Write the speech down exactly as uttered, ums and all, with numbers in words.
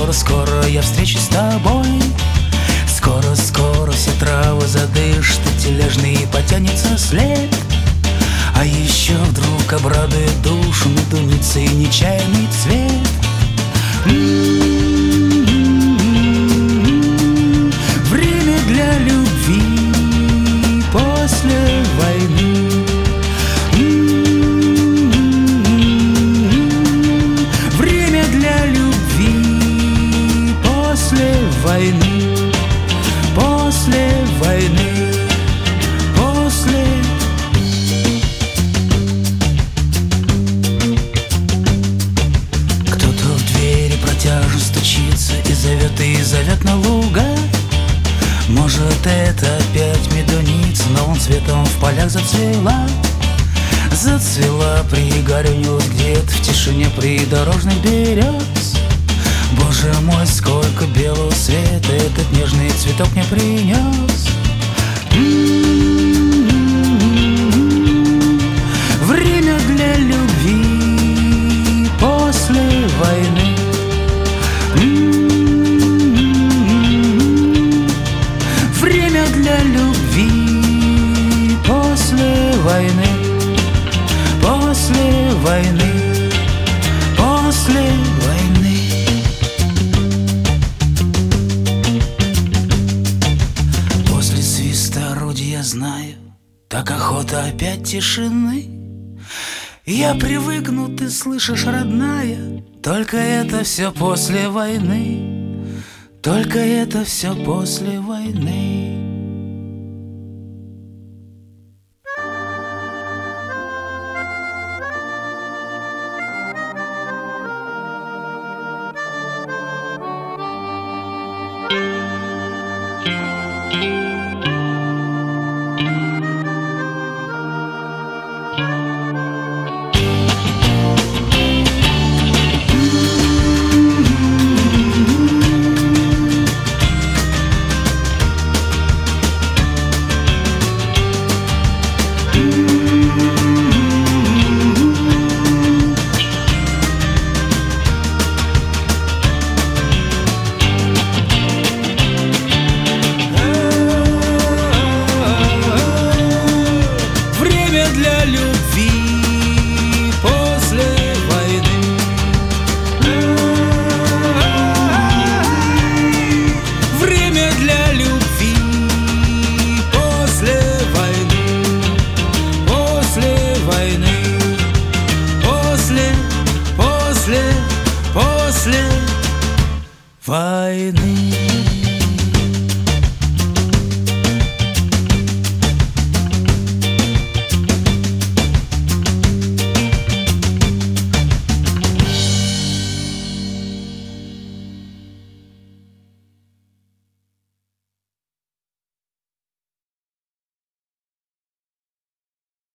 скоро я встречусь с тобой. Скоро-скоро все травы задышат, и тележный потянется след. А еще вдруг обрадует душу медуницей нечаянный цвет. М-м-м-м. Время для любви после войны. М-м-м-м. Время для любви после войны. После войны. После. Кто-то в двери протяжно стучится и зовет, и зовет на луга. Может, это опять медуница новым цветом в полях зацвела. Зацвела, пригорюнилась где-то в тишине придорожных берез. Боже мой, сколько белого света этот нежный цветок мне принес. М-м-м-м. Время для любви после войны. М-м-м-м. Время для любви после войны. После войны. После войны. После свиста орудия, я знаю, так охота опять тишины. Я привыкну, ты слышишь, родная, только это все после войны. Только это все после войны. Для любви после войны. Время для любви после войны. После войны. После, после, после войны.